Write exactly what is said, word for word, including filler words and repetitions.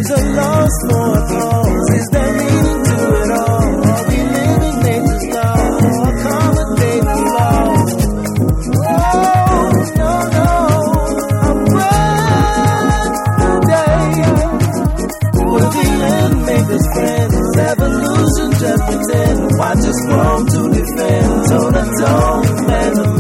is a lost more cause? Is there meaning to it all? Are we living nature's law? Or accommodating laws? Oh, no, no, I'm proud today. Will the end make us friends? Evolution just pretend. Watch us grow to defend. Toe to toe, man to man.